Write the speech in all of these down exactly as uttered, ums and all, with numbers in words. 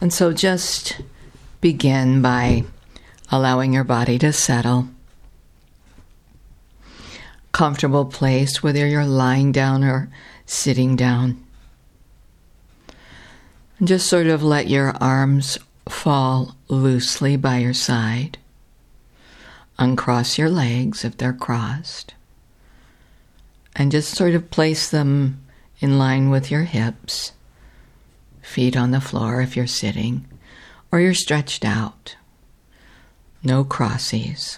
And so just begin by allowing your body to settle. Comfortable place, whether you're lying down or sitting down. And just sort of let your arms fall loosely by your side. Uncross your legs if they're crossed. And just sort of place them in line with your hips. Feet on the floor if you're sitting, or you're stretched out. No crossies.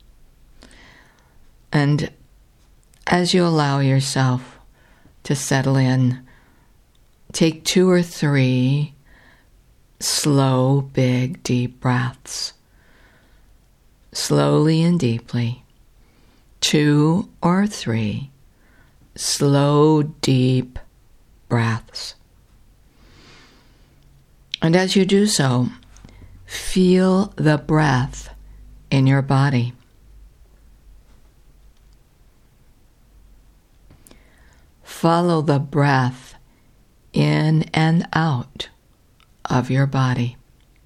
And as you allow yourself to settle in, take two or three slow, big, deep breaths. Slowly and deeply. Two or three slow, deep breaths. And as you do so, feel the breath in your body. Follow the breath in and out of your body.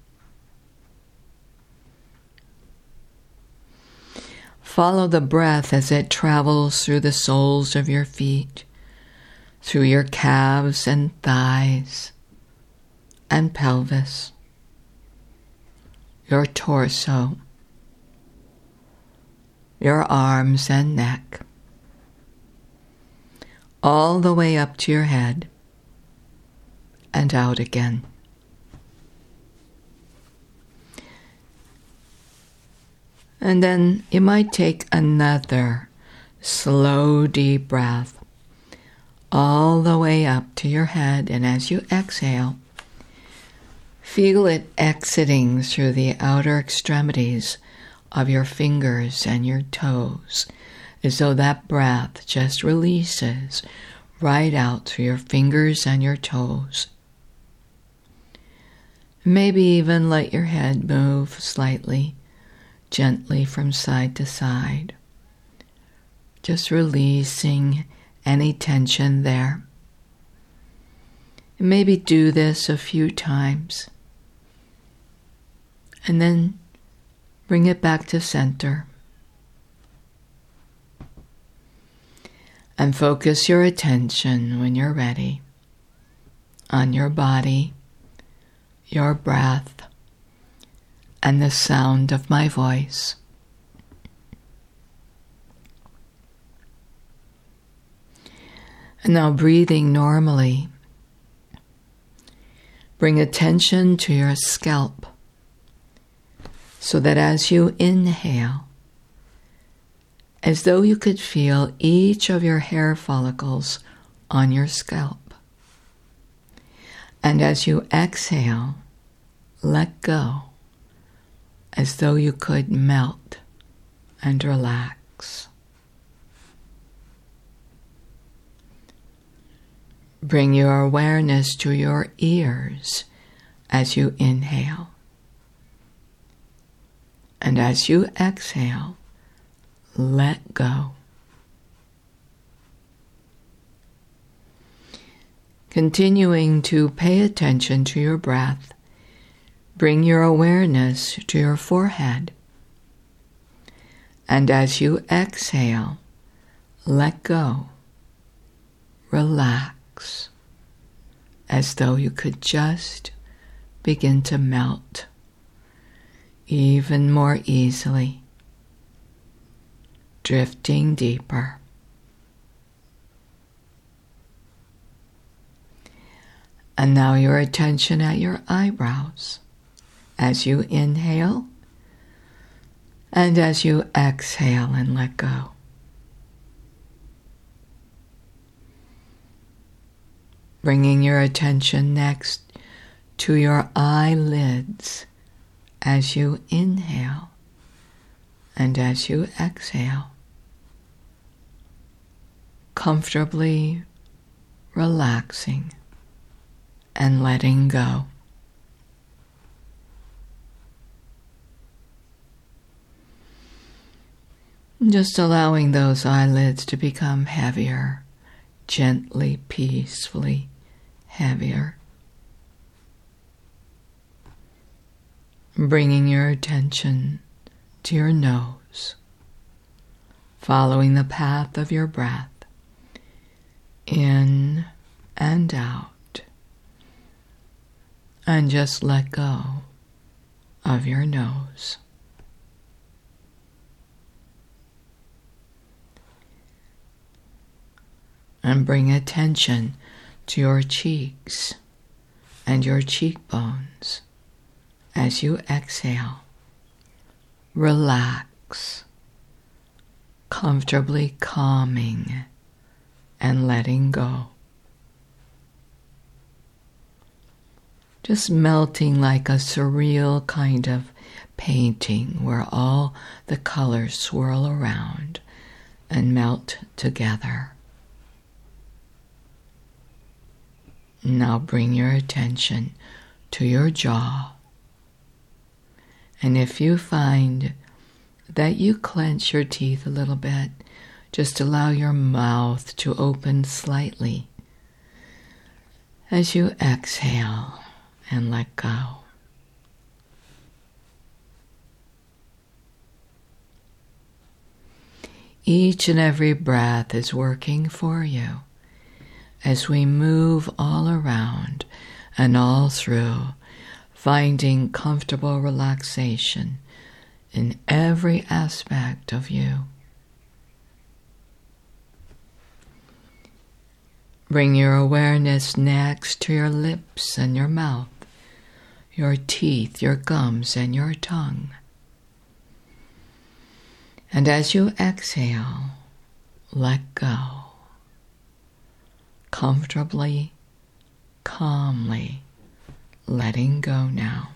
Follow the breath as it travels through the soles of your feet, through your calves and thighs and pelvis, your torso, your arms and neck, all the way up to your head and out again. And then you might take another slow, deep breath all the way up to your head, and as you exhale, feel it exiting through the outer extremities of your fingers and your toes, as though that breath just releases right out through your fingers and your toes. Maybe even let your head move slightly, gently from side to side, just releasing any tension there. And maybe do this a few times, and then bring it back to center. And focus your attention, when you're ready, on your body, your breath, and the sound of my voice. And now, breathing normally, bring attention to your scalp, so that as you inhale, as though you could feel each of your hair follicles on your scalp. And as you exhale, let go, as though you could melt and relax. Bring your awareness to your ears as you inhale. And as you exhale, let go. Continuing to pay attention to your breath, bring your awareness to your forehead. And as you exhale, let go. Relax, as though you could just begin to melt even more easily, drifting deeper. And now your attention at your eyebrows as you inhale and as you exhale and let go. Bringing your attention next to your eyelids as you inhale and as you exhale, comfortably relaxing and letting go. Just allowing those eyelids to become heavier, gently, peacefully heavier. bringing your attention to your nose, following the path of your breath in and out, and just let go of your nose. And bring attention to your cheeks and your cheekbones as you exhale. Relax, comfortably calming and letting go. Just melting like a surreal kind of painting where all the colors swirl around and melt together. Now bring your attention to your jaw. And if you find that you clench your teeth a little bit, just allow your mouth to open slightly as you exhale and let go. Each and every breath is working for you as we move all around and all through, finding comfortable relaxation in every aspect of you. Bring your awareness next to your lips and your mouth, your teeth, your gums, and your tongue. And as you exhale, let go. Comfortably, calmly, letting go now.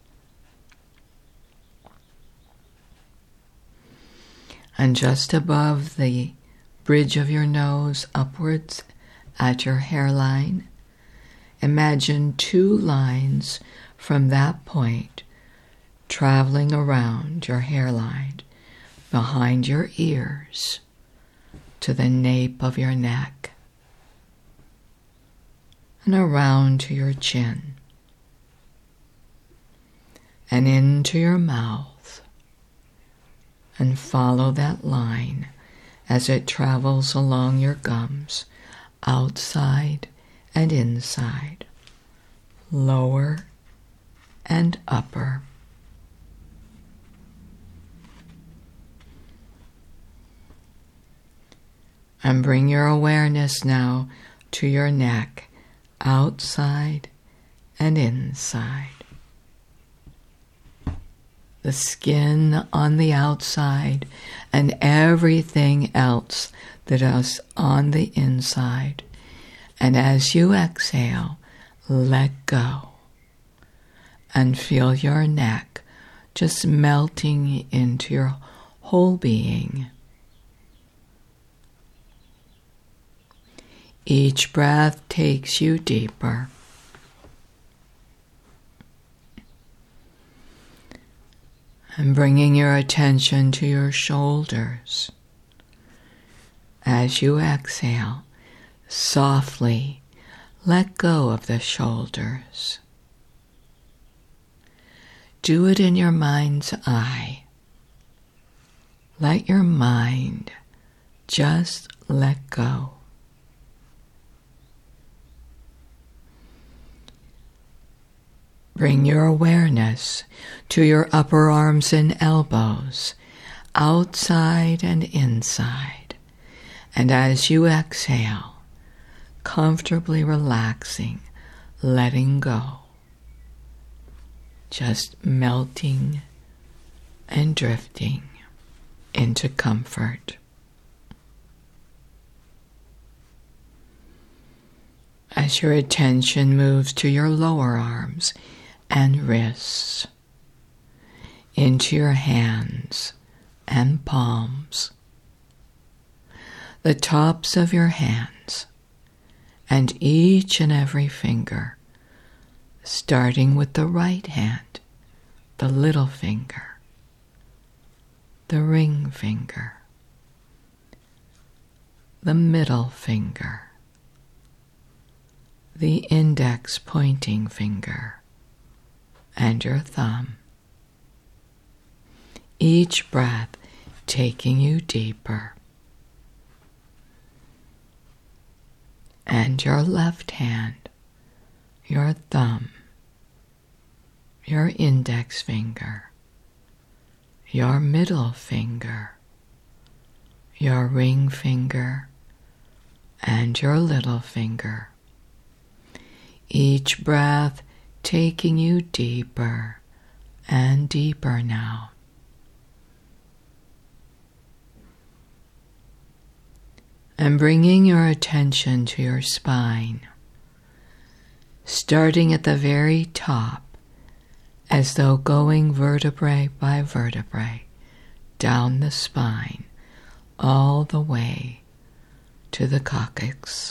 And just above the bridge of your nose, upwards at your hairline, imagine two lines from that point traveling around your hairline, behind your ears, to the nape of your neck, and around to your chin, and into your mouth, and follow that line as it travels along your gums, outside and inside, lower and upper. And bring your awareness now to your neck, outside and inside. The skin on the outside and everything else that is on the inside. And as you exhale, let go and feel your neck just melting into your whole being. Each breath takes you deeper. And bringing your attention to your shoulders. As you exhale, softly let go of the shoulders. Do it in your mind's eye. Let your mind just let go. Bring your awareness to your upper arms and elbows, outside and inside. And as you exhale, comfortably relaxing, letting go, just melting and drifting into comfort. As your attention moves to your lower arms and wrists, into your hands and palms, the tops of your hands, and each and every finger, starting with the right hand, the little finger, the ring finger, the middle finger, the index pointing finger, and your thumb. each breath taking you deeper. And your left hand, your thumb, your index finger, your middle finger, your ring finger, and your little finger. Each breath taking you deeper and deeper now. And bringing your attention to your spine, starting at the very top, as though going vertebrae by vertebrae down the spine, all the way to the coccyx.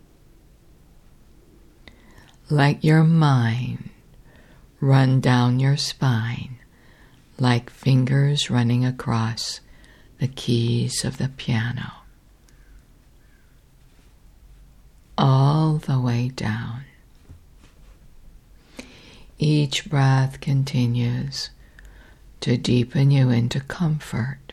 Let your mind run down your spine like fingers running across the keys of the piano. All the way down. Each breath continues to deepen you into comfort.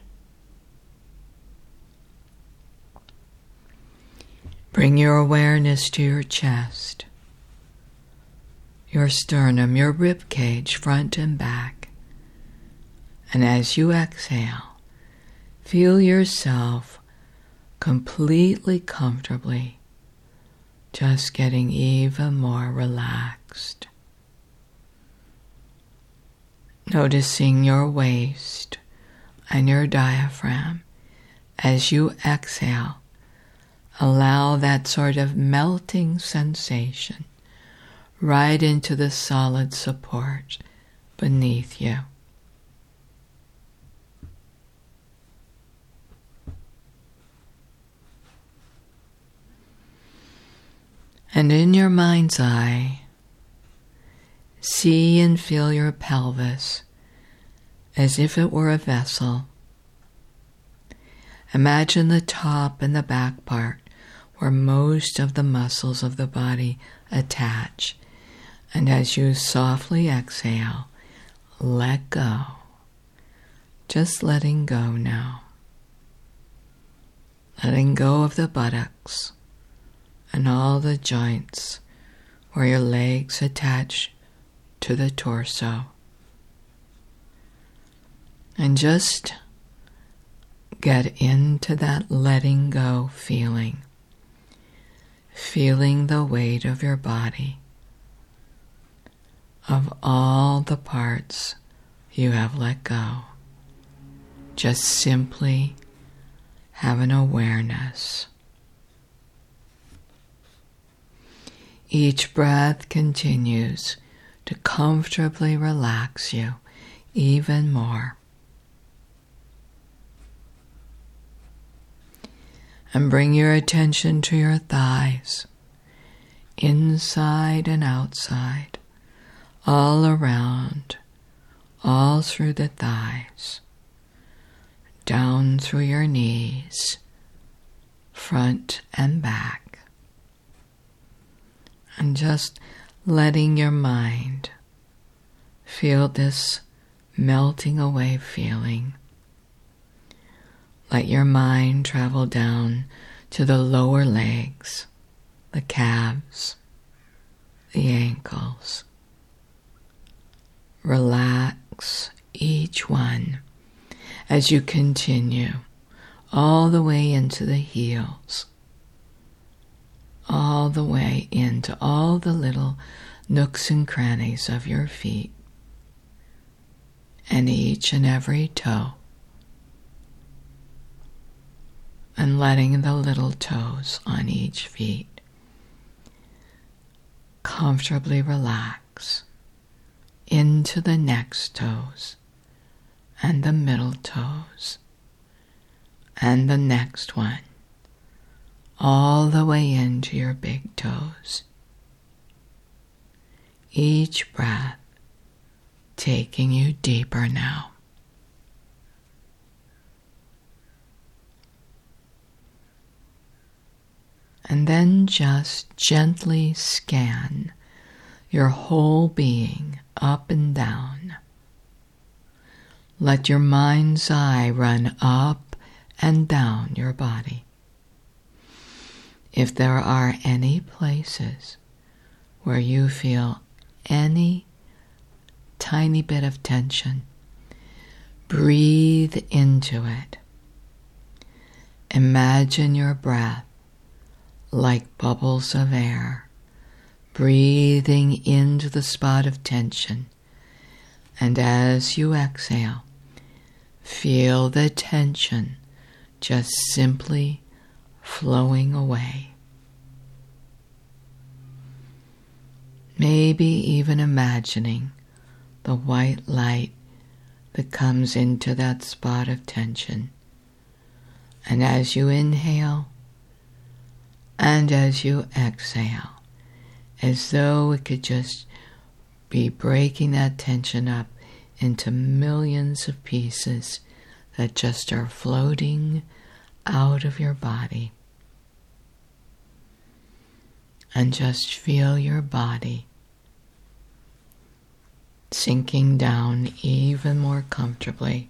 Bring your awareness to your chest, your sternum, your rib cage, front and back. And as you exhale, feel yourself completely comfortably, just getting even more relaxed. Noticing your waist and your diaphragm as you exhale. Allow that sort of melting sensation right into the solid support beneath you. And in your mind's eye, see and feel your pelvis as if it were a vessel. Imagine the top and the back part where most of the muscles of the body attach. And as you softly exhale, let go. Just letting go now. Letting go of the buttocks and all the joints where your legs attach to the torso. And just get into that letting go feeling. Feeling the weight of your body, of all the parts you have let go. Just simply have an awareness. Each breath continues to comfortably relax you even more. And bring your attention to your thighs, inside and outside, all around, all through the thighs, down through your knees, front and back. And just letting your mind feel this melting away feeling. Let your mind travel down to the lower legs, the calves, the ankles. Relax each one as you continue all the way into the heels, all the way into all the little nooks and crannies of your feet, and each and every toe. And letting the little toes on each feet comfortably relax into the next toes and the middle toes and the next one, all the way into your big toes. Each breath taking you deeper now. And then just gently scan your whole being up and down. let your mind's eye run up and down your body. If there are any places where you feel any tiny bit of tension, breathe into it. Imagine your breath like bubbles of air, breathing into the spot of tension. And as you exhale, feel the tension just simply flowing away. Maybe even imagining the white light that comes into that spot of tension. And as you inhale and as you exhale, as though it could just be breaking that tension up into millions of pieces that just are floating out of your body. And just feel your body sinking down even more comfortably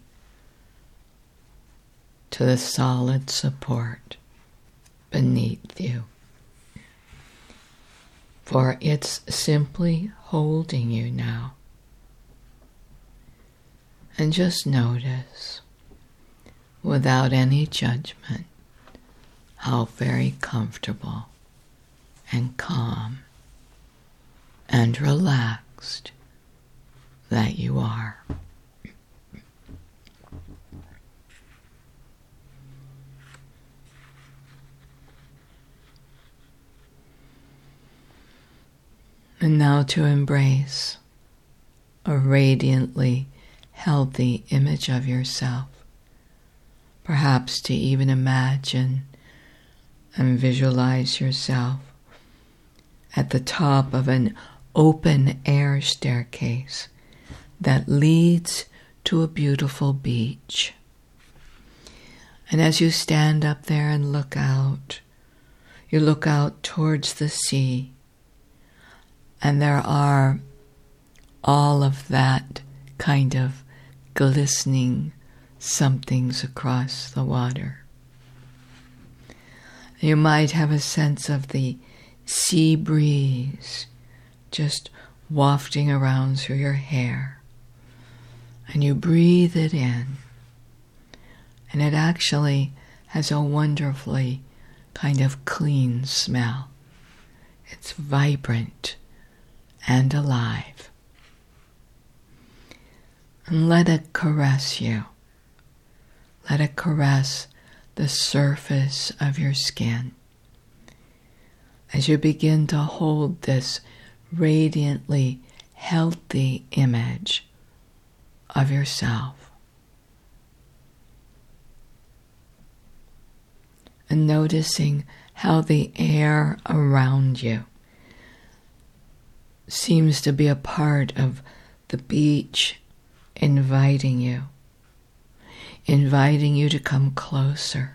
to the solid support beneath you. For it's simply holding you now. And just notice, without any judgment, how very comfortable and calm and relaxed that you are. And now to embrace a radiantly healthy image of yourself. Perhaps to even imagine and visualize yourself at the top of an open air staircase that leads to a beautiful beach. And as you stand up there and look out, you look out towards the sea. And there are all of that kind of glistening somethings across the water. You might have a sense of the sea breeze just wafting around through your hair. And you breathe it in. And it actually has a wonderfully kind of clean smell. It's vibrant and alive. And let it caress you. Let it caress the surface of your skin as you begin to hold this radiantly healthy image of yourself. And noticing how the air around you seems to be a part of the beach, inviting you, inviting you to come closer.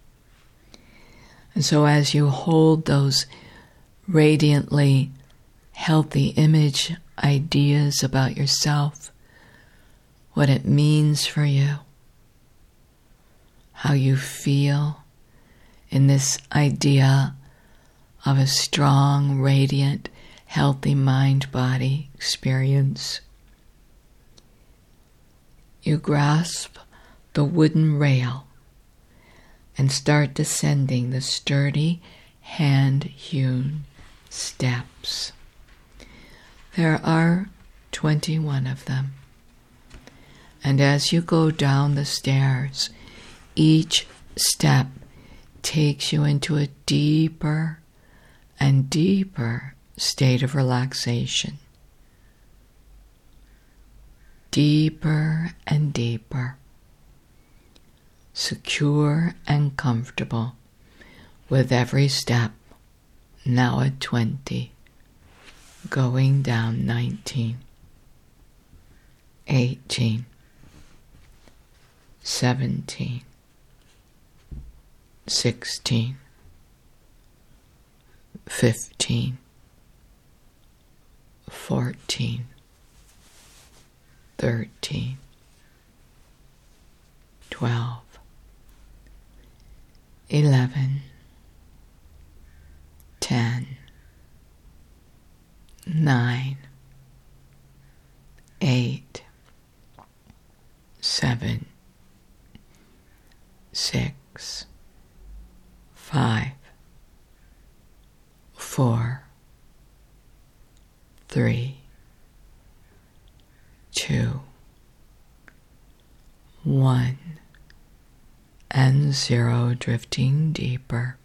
And so as you hold those radiantly healthy image ideas about yourself, what it means for you, how you feel in this idea of a strong, radiant, healthy mind-body experience, you grasp the wooden rail and start descending the sturdy, hand-hewn steps. There are twenty-one of them. And as you go down the stairs, each step takes you into a deeper and deeper state of relaxation. Deeper and deeper. Secure and comfortable with every step, now at twenty, going down nineteen, eighteen, seventeen, sixteen, fifteen, fourteen, thirteen, twelve, eleven, ten, nine, eight, seven, six, five, four, three, two, one, and zero, drifting deeper.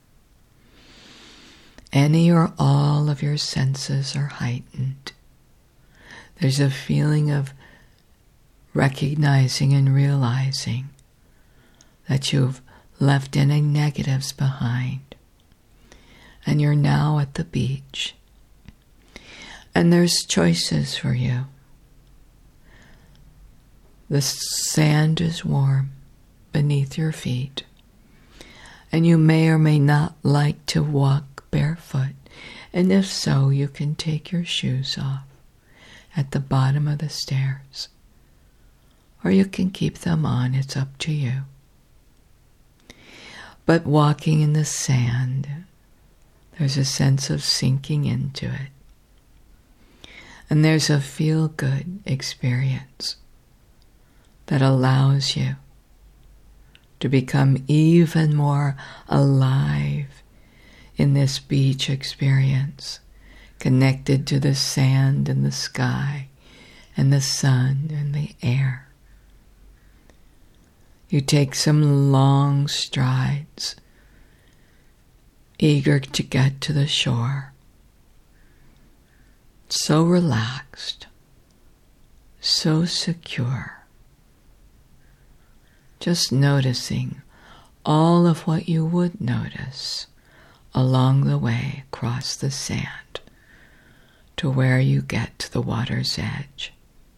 Any or all of your senses are heightened. There's a feeling of recognizing and realizing that you've left any negatives behind, and you're now at the beach. And there's choices for you. The sand is warm beneath your feet, and you may or may not like to walk barefoot, and if so, you can take your shoes off at the bottom of the stairs, or you can keep them on. It's up to you. But walking in the sand, there's a sense of sinking into it, and there's a feel-good experience that allows you to become even more alive in this beach experience, connected to the sand and the sky and the sun and the air. You take some long strides, eager to get to the shore, so relaxed, so secure, just noticing all of what you would notice along the way across the sand to where you get to the water's edge.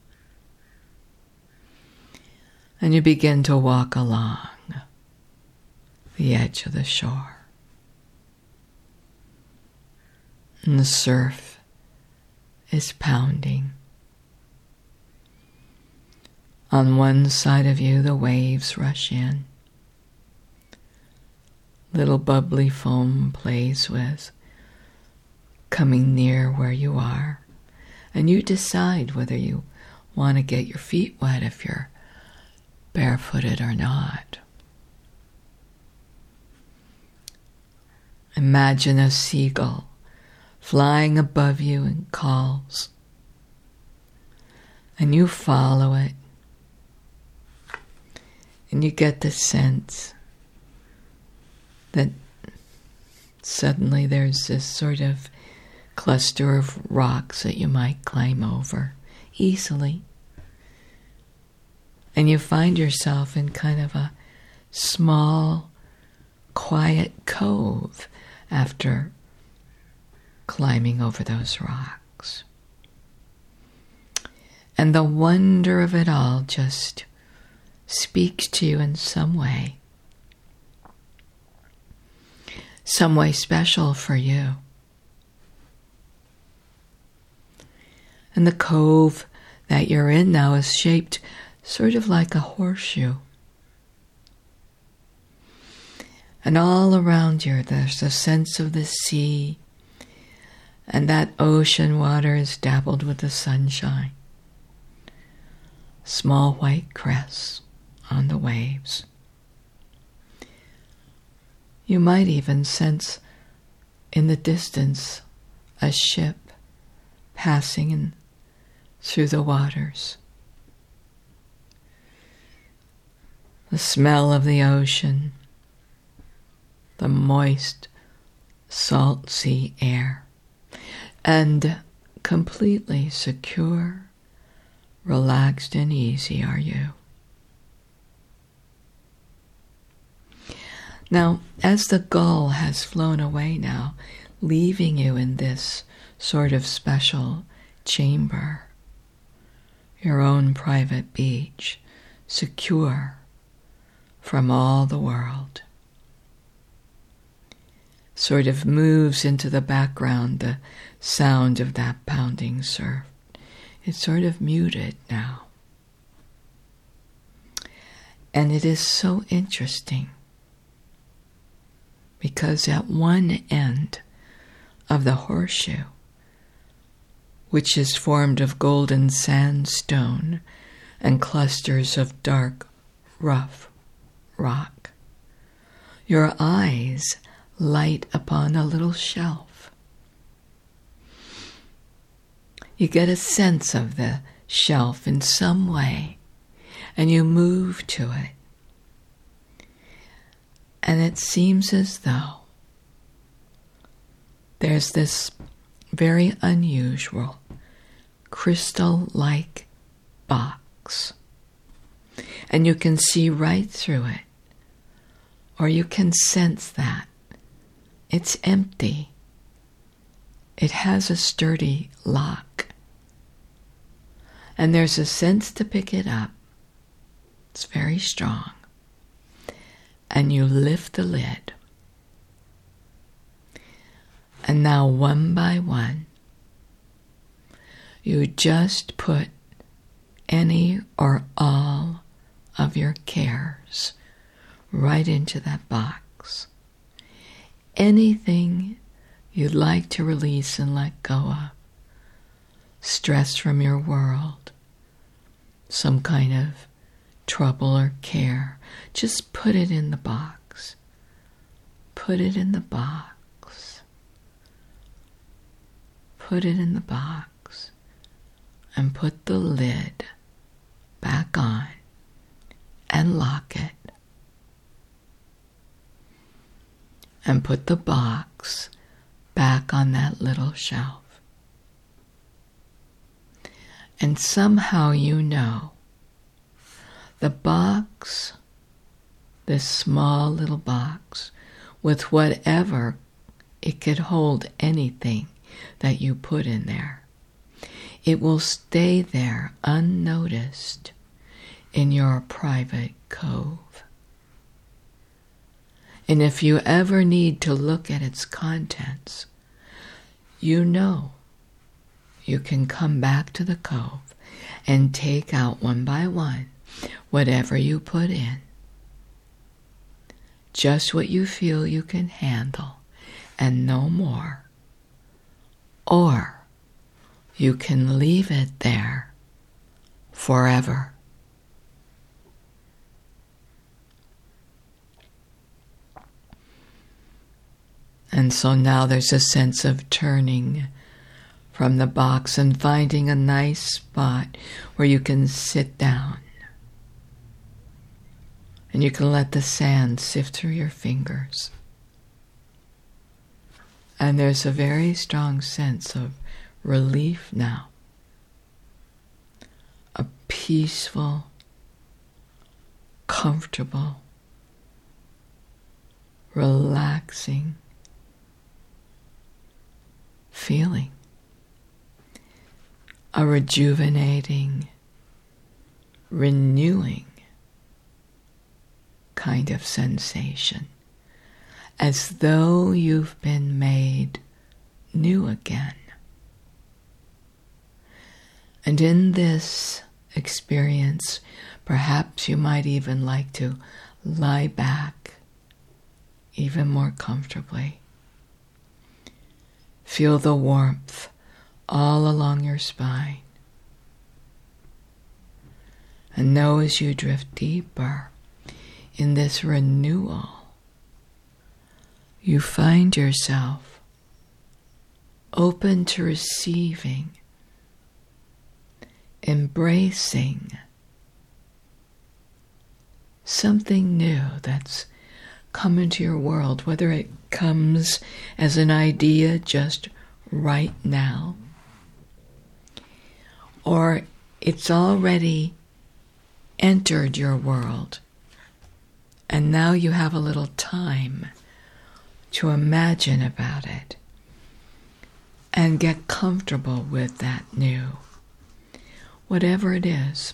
And you begin to walk along the edge of the shore. And the surf is pounding. On one side of you, the waves rush in. Little bubbly foam plays with, coming near where you are. And you decide whether you want to get your feet wet if you're barefooted or not. Imagine a seagull flying above you and calls, and you follow it, and you get the sense that suddenly there's this sort of cluster of rocks that you might climb over easily. And you find yourself in kind of a small, quiet cove after climbing over those rocks. And the wonder of it all just speaks to you in some way. Some way special for you. And the cove that you're in now is shaped sort of like a horseshoe. And all around you there's a sense of the sea, and that ocean water is dabbled with the sunshine. Small white crests on the waves. You might even sense in the distance a ship passing in through the waters. The smell of the ocean, the moist, salt sea air, and completely secure, relaxed and easy are you. Now, as the gull has flown away now, leaving you in this sort of special chamber, your own private beach, secure from all the world, sort of moves into the background the sound of that pounding surf. It's sort of muted now. And it is so interesting because at one end of the horseshoe, which is formed of golden sandstone and clusters of dark, rough rock, your eyes light upon a little shelf. You get a sense of the shelf in some way, and you move to it. And it seems as though there's this very unusual crystal-like box. And you can see right through it, or you can sense that it's empty. It has a sturdy lock. And there's a sense to pick it up. It's very strong. And you lift the lid. And now one by one, you just put any or all of your cares right into that box. Anything you'd like to release and let go of. Stress from your world. Some kind of trouble or care. Just put it in the box. Put it in the box. Put it in the box. And put the lid back on and lock it. And put the box back on that little shelf. And somehow you know the box, this small little box, with whatever it could hold, anything that you put in there, it will stay there unnoticed in your private cove. And if you ever need to look at its contents, you know you can come back to the cove and take out one by one whatever you put in. Just what you feel you can handle and no more. Or you can leave it there forever. And so now there's a sense of turning from the box and finding a nice spot where you can sit down. And you can let the sand sift through your fingers. And there's a very strong sense of relief now. A peaceful, comfortable, relaxing feeling. A rejuvenating, renewing kind of sensation, as though you've been made new again. And in this experience, perhaps you might even like to lie back even more comfortably. Feel the warmth all along your spine. And know as you drift deeper in this renewal, you find yourself open to receiving, embracing something new that's come into your world, whether it comes as an idea just right now, or it's already entered your world, and now you have a little time to imagine about it and get comfortable with that new, whatever it is,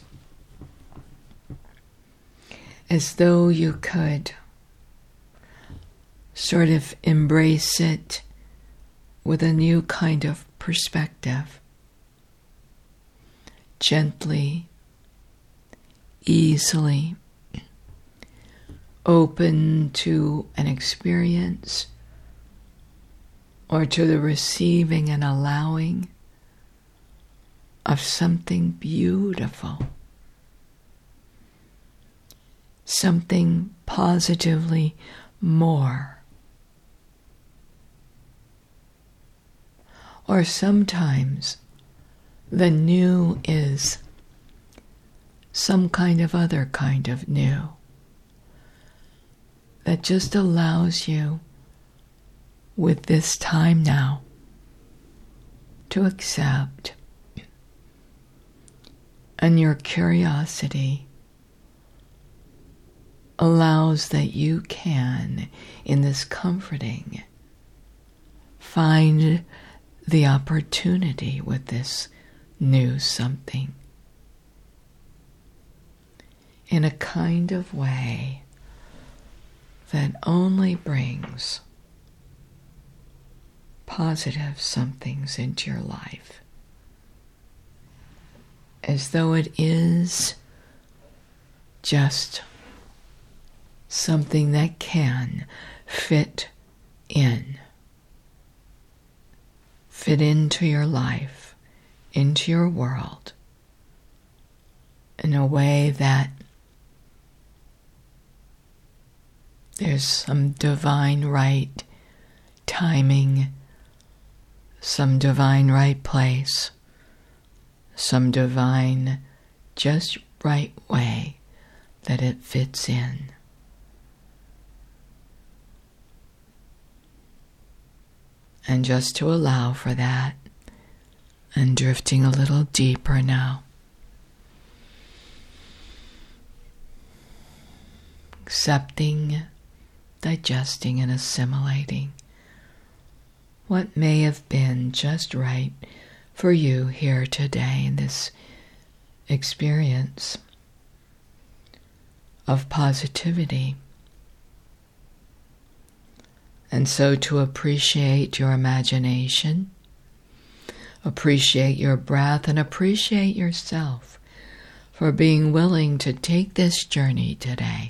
as though you could sort of embrace it with a new kind of perspective. Gently, easily, open to an experience or to the receiving and allowing of something beautiful, something positively more. Or sometimes the new is some kind of other kind of new that just allows you, with this time now, to accept. And your curiosity allows that you can, in this comforting, find the opportunity with this new something in a kind of way that only brings positive somethings into your life, as though it is just something that can fit in, fit into your life, into your world, in a way that there's some divine right timing, some divine right place, some divine just right way that it fits in. And just to allow for that, and drifting a little deeper now. Accepting, digesting, and assimilating what may have been just right for you here today in this experience of positivity. And so to appreciate your imagination, appreciate your breath, and appreciate yourself for being willing to take this journey today,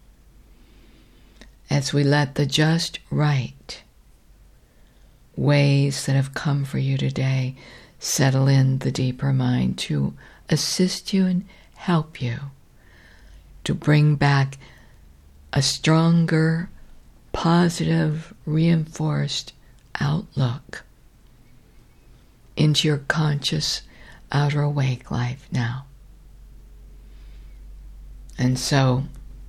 as we let the just right ways that have come for you today settle in the deeper mind to assist you and help you to bring back a stronger, positive, reinforced outlook into your conscious outer awake life now. And so,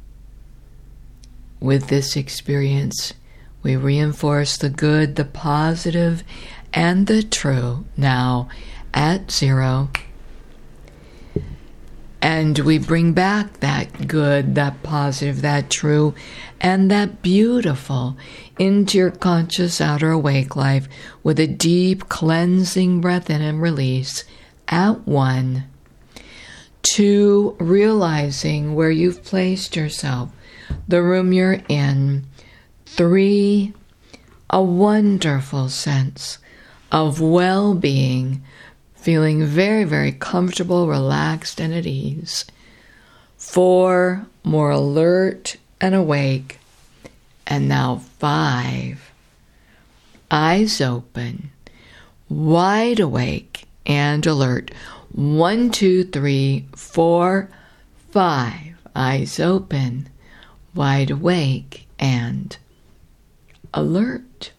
with this experience, we reinforce the good, the positive, and the true now at zero. And we bring back that good, that positive, that true, and that beautiful into your conscious outer awake life with a deep cleansing breath in and release at one. Two, realizing where you've placed yourself, the room you're in. Three, a wonderful sense of well-being, feeling very, very comfortable, relaxed, and at ease. Four, more alert and awake. And now five, eyes open, wide awake and alert. One, two, three, four, five, eyes open, wide awake and alert.